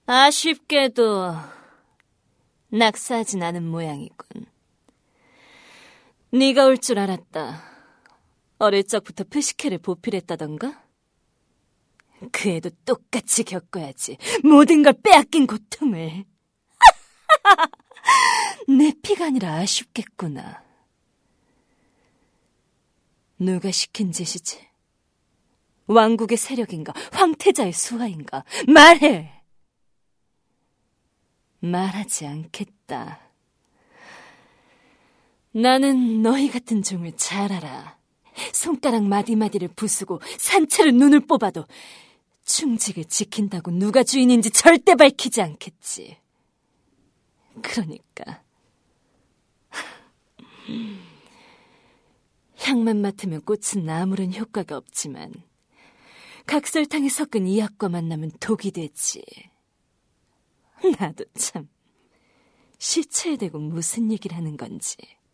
아쉽게도 낙사하진 않은 모양이군. 네가 올 줄 알았다. 어릴 적부터 푸시케를 보필했다던가? 그 애도 똑같이 겪어야지. 모든 걸 빼앗긴 고통을. 내 피가 아니라 아쉽겠구나. 누가 시킨 짓이지? 왕국의 세력인가? 황태자의 수하인가? 말해! 말하지 않겠다. 나는 너희 같은 종을 잘 알아. 손가락 마디마디를 부수고 산채로 눈을 뽑아도 충직을 지킨다고 누가 주인인지 절대 밝히지 않겠지. 그러니까 향만 맡으면 꽃은 아무런 효과가 없지만 각설탕에 섞은 이 약과 만나면 독이 되지. 나도 참 시체에 대고 무슨 얘기를 하는 건지.